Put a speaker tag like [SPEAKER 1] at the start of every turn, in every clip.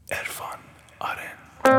[SPEAKER 1] عرفان آرن.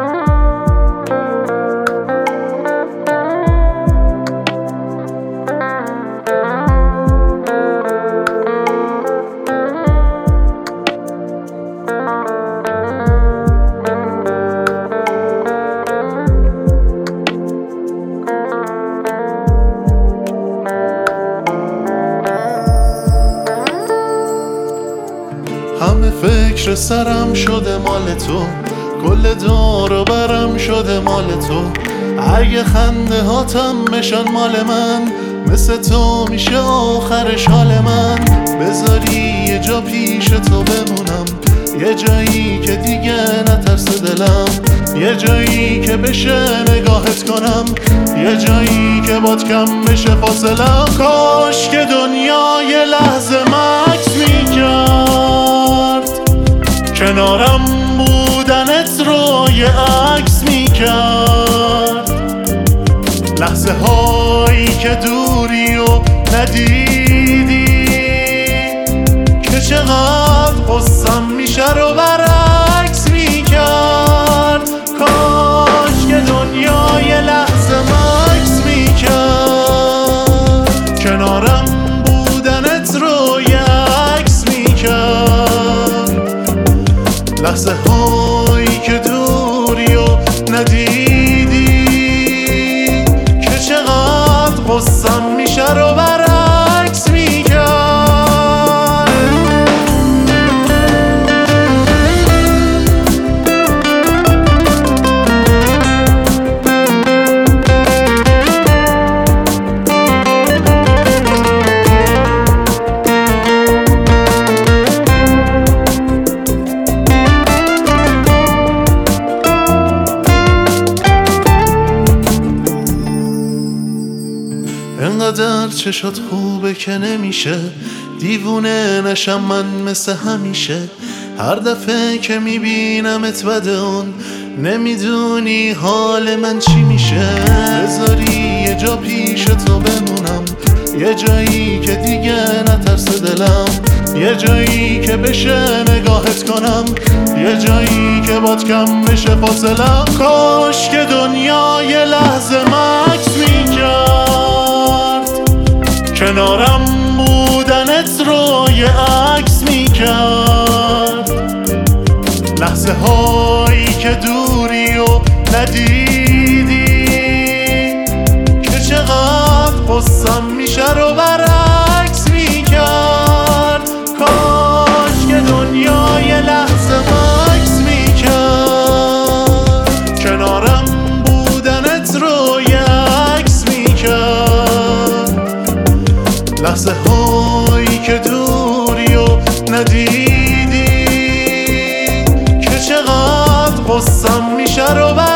[SPEAKER 2] همه فکر سرم شده مال تو، کل دور و برم شده مال تو. اگه خنده هاتم بشن مال من، مثل تو میشه آخرش حال من. بذاری یه جا پیش تو بمونم، یه جایی که دیگه نترسه دلم، یه جایی که بشه نگاهت کنم، یه جایی که باد کم بشه فاصلم. کاش که دنیا یه لحظه مکس میکرد، کنارم بودنت رو یه عکس میکرد. لحظه هایی که دوری و ندیدی، که چقدر قصم میشه رو برعکس میکرد. کاش که دنیا یه لحظه مکس میکرد، کنارم بودنت رو یه عکس میکرد. لحظه هایی که دوری و ندیدی، که چقدر قصم میشه رو برعکس میکرد. انقدر چشات خوبه که نمیشه دیوونه نشم من مثل همیشه. هر دفعه که میبینمت بده اون، نمیدونی حال من چی میشه. بذاری یه جا پیش تو بمونم، یه جایی که دیگه نترسه دلم، یه جایی که بشه نگاهت کنم، یه جایی که باد کم بشه فاصلم. کاش که دنیا یه لحظه مکس میکرد، کنارم بودنت رو یه عکس میکرد. لحظه هایی که دوری و ندیدی، که چقدر قصم میشه رو برعکس میکرد. کاش که دنیا یه لحظه مکس میکرد، کنارم بودنت رو یه عکس میکرد. لحظه هایی که دوری و ندیدی، که چقدر قصم میشه رو